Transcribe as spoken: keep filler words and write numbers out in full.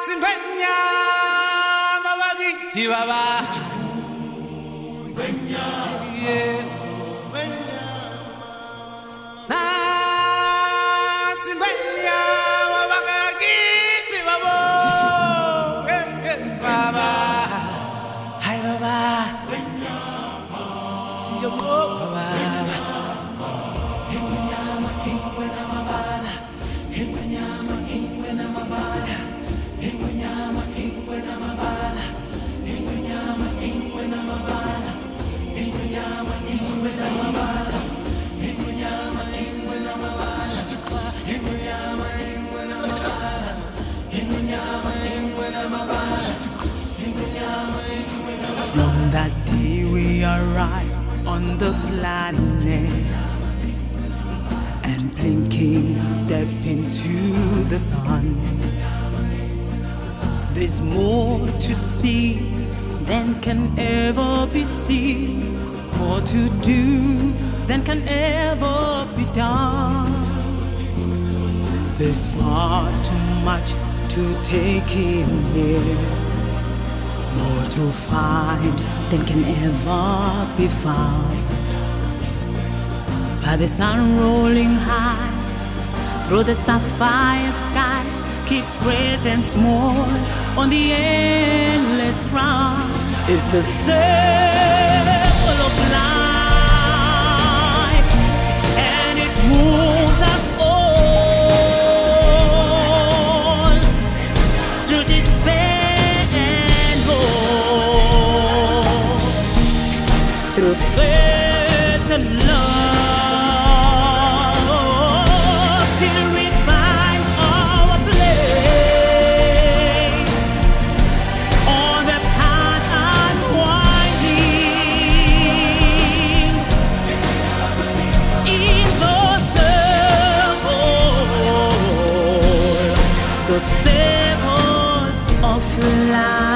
Chihuahua. Yeah. From that day we arrived on the planet, and blinking stepped into the sun. There's more to see than can ever be seen, more to do than can ever be done. There's far too much to take in here, more to find than can ever be found. By the sun rolling high through the sapphire sky, keeps great and small on the endless round. Is the circle of life, and it moves us all through despair and hope, through faith and love, till we find our place on the path unwinding in the circle, the circle of life.